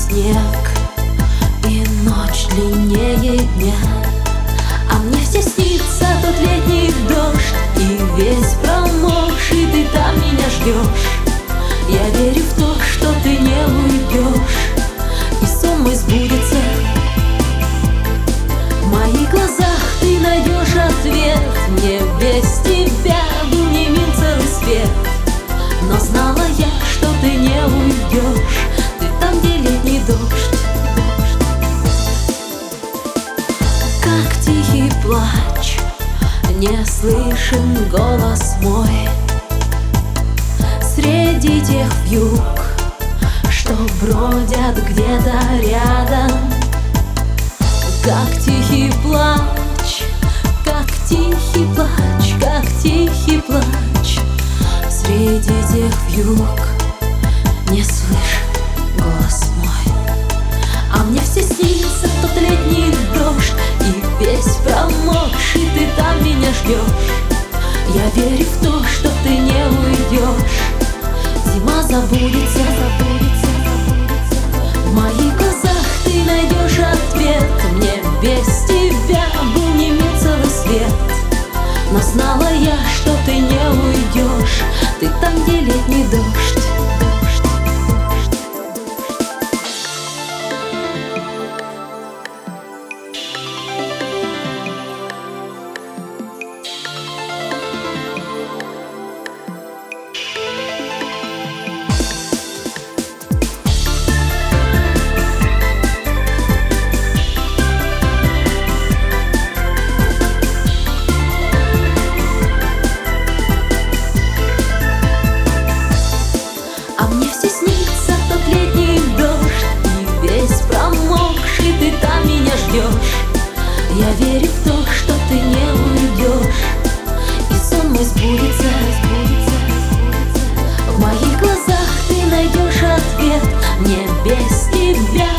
снег, и ночь длиннее дня. А мне все снится тот летний дождь, и весь промокший ты там меня ждешь. Я верю в то, что ты не уйдешь, и сон мой сбудется. В моих глазах ты найдешь ответ. Мне без тебя был не мил целый свет. Но знала я, что ты не уйдешь, ты там, где летний дождь. Как тихий плач, не слышен голос мой среди тех вьюг, что бродят где-то рядом. Как тихий плач, как тихий плач, как тихий плач среди тех вьюг, не слышен голос мой. А мне все снится тот летний дождь, и весь промокший ты там меня ждешь. Я верю в то, что ты не уйдешь, зима забудется. В моих глазах ты найдешь ответ. Мне без тебя был не мил целый свет. Но знала я, что ты не уйдешь, ты там, где летний дождь. Я верю в то, что ты не уйдешь, и сон мой сбудется. В моих глазах ты найдешь ответ. Мне без тебя